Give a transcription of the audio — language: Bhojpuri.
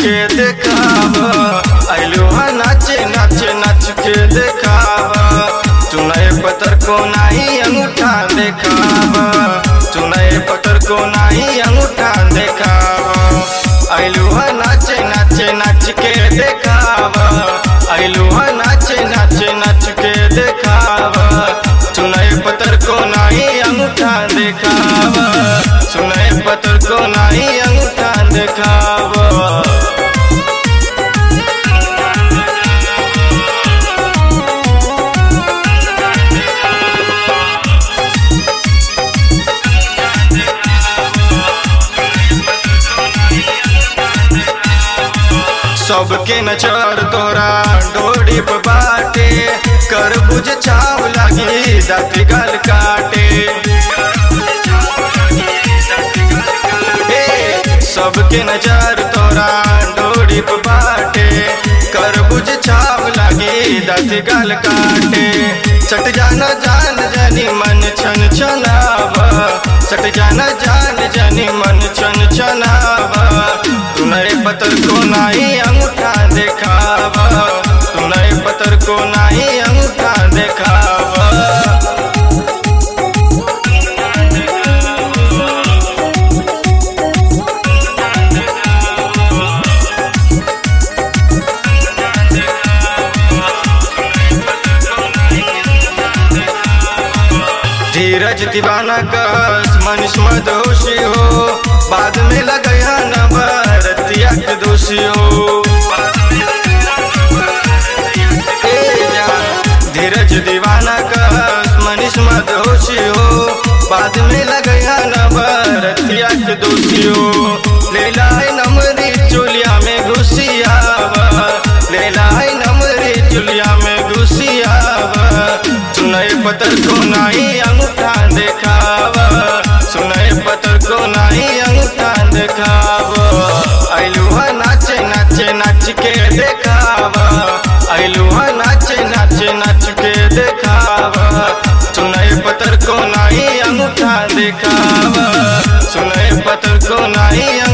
के देखाव, आइलू है नाचे नाचे नाच के देखाव। चुनाए पत्थर को नाही अंगूठा देखाव, चुनाए पत्थर को नाही अंगूठा देखाव। आइलू है नाचे नाचे नाच के देखाव, आइलू है नाचे नाचे नाच के देखाव। चुनाए पत्थर को नाही अंगूठा देखाव, चुनाए पत्थर को नाही अंगूठा देखाव। सबके नजर तोरा डोरी पे बाटे, कर बुझ छाव लगी दाती गल काटे। सबके नजर तोरा डोरी पे बाटे, कर बुझ छाव लगी दाती गल काटे। सट जाना जान जानी मन छन छनाव, सट जाना जान जानी मन छन छनाव। तुनरे पत्थर को नाही अंगूठा देखाव, तुनरे पत्थर को नाही अंगूठा देखाव। धीरज दीवाना कस मनीष मदहोशी हो, बाद में लगया नवरतिया के दोषी हो। धीरज दीवाना कस मनीष मदहोशी हो, बाद में लगया नवरतिया के दोषी हो। लेला है नमरी चुलिया में घुसियावा, लेला है नमरी चुलिया में घुसियावा। सुनाए पत्थर को नाही अंगूठा देखाव, सुनाए पत्थर को नाही अंगूठा देखाव। आइलू है नाचे नाचे नाच के देखाव, आइलू है नाचे नाचे नाच के देखाव। सुनाए पत्थर को नाही अंगूठा देखाव, सुनाए पत्थर को नाही